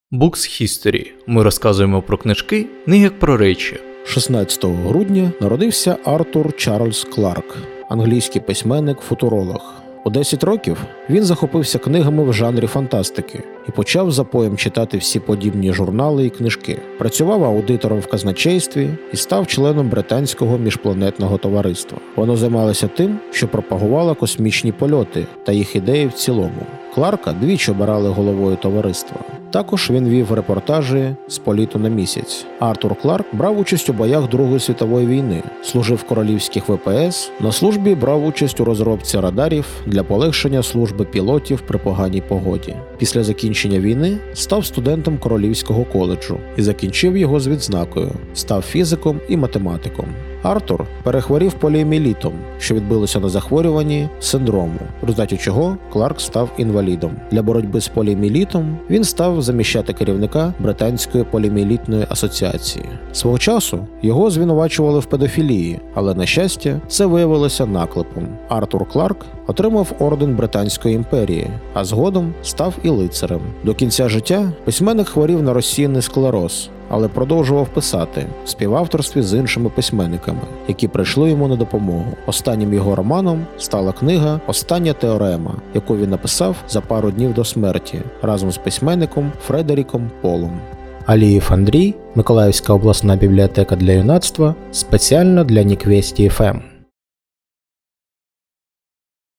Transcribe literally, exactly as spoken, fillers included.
Books History. Ми розказуємо про книжки, не як про речі. шістнадцятого грудня народився Артур Чарльз Кларк, англійський письменник-футуролог. У десять років він захопився книгами в жанрі фантастики і почав запоєм читати всі подібні журнали і книжки. Працював аудитором в казначействі і став членом британського міжпланетного товариства. Воно займалося тим, що пропагувало космічні польоти та їх ідеї в цілому. Кларка двічі обирали головою товариства. Також він вів репортажі з політу на місяць. Артур Кларк брав участь у боях Другої світової війни, служив в королівських ВПС, на службі брав участь у розробці радарів для полегшення служби пілотів при поганій погоді. Після закінчення війни став студентом Королівського коледжу і закінчив його з відзнакою, став фізиком і математиком. Артур перехворів поліомієлітом, що відбилося на захворюванні синдрому, в результаті чого Кларк став інвалідом. Для боротьби з поліомієлітом він став заміщати керівника Британської поліомієлітної асоціації. Свого часу його звинувачували в педофілії, але, на щастя, це виявилося наклепом. Артур Кларк отримав орден Британської імперії, а згодом став і лицарем. До кінця життя письменник хворів на розсіяний склероз, але продовжував писати в співавторстві з іншими письменниками, які прийшли йому на допомогу. Останнім його романом стала книга «Остання теорема», яку він написав за пару днів до смерті разом з письменником Фредеріком Полом. Алієв Андрій, Миколаївська обласна бібліотека для юнацтва, спеціально для Ніквесті еф ем.